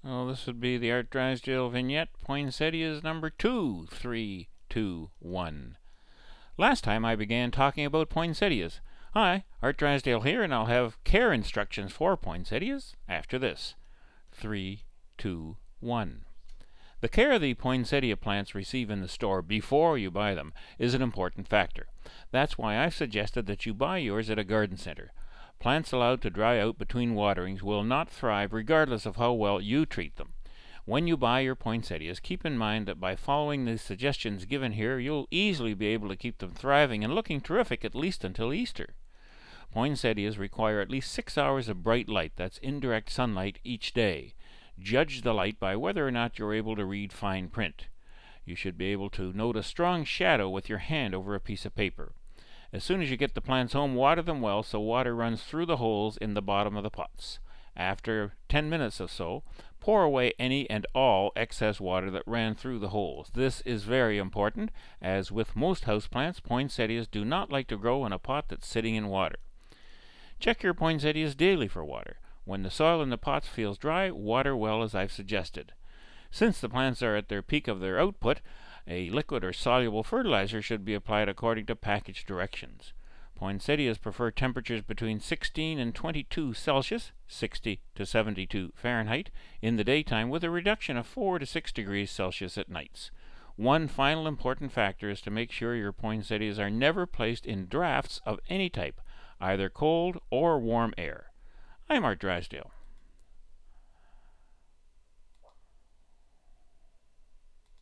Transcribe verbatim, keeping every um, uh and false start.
Well, this would be the Art Drysdale vignette, Poinsettias number two, three, two, one. Last time I began talking about poinsettias. Hi, Art Drysdale here, and I'll have care instructions for poinsettias after this. Three, two, one. The care the poinsettia plants receive in the store before you buy them is an important factor. That's why I've suggested that you buy yours at a garden center. Plants allowed to dry out between waterings will not thrive regardless of how well you treat them. When you buy your poinsettias, keep in mind that by following the suggestions given here, you'll easily be able to keep them thriving and looking terrific at least until Easter. Poinsettias require at least six hours of bright light, that's indirect sunlight, each day. Judge the light by whether or not you're able to read fine print. You should be able to note a strong shadow with your hand over a piece of paper. As soon as you get the plants home, water them well so water runs through the holes in the bottom of the pots. After ten minutes or so, pour away any and all excess water that ran through the holes. This is very important, as with most houseplants, poinsettias do not like to grow in a pot that's sitting in water. Check your poinsettias daily for water. When the soil in the pots feels dry, water well as I've suggested. Since the plants are at their peak of their output, a liquid or soluble fertilizer should be applied according to package directions. Poinsettias prefer temperatures between sixteen and twenty-two Celsius, sixty to seventy-two Fahrenheit, in the daytime, with a reduction of four to six degrees Celsius at nights. One final important factor is to make sure your poinsettias are never placed in drafts of any type, either cold or warm air. I'm Art Drysdale.